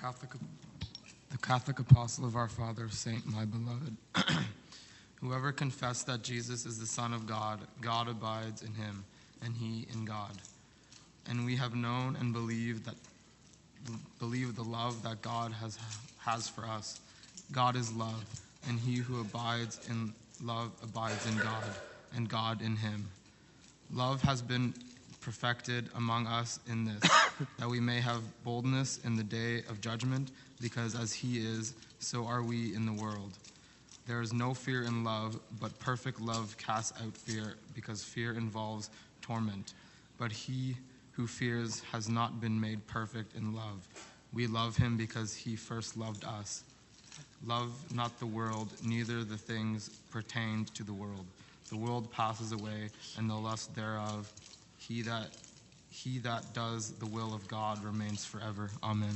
The Catholic apostle of our Father, Saint my beloved. Whoever confessed that Jesus is the Son of God, God abides in him, and he in God. And we have known and believe the love that God has for us. God is love, and he who abides in love abides in God, and God in him. Love has been perfected among us in this, that we may have boldness in the day of judgment, because as he is, so are we in the world. There is no fear in love, but perfect love casts out fear, because fear involves torment. But he who fears has not been made perfect in love. We love him because he first loved us. Love not the world, neither the things pertain to the world. The world passes away, and the lust thereof. He that does the will of God remains forever. Amen.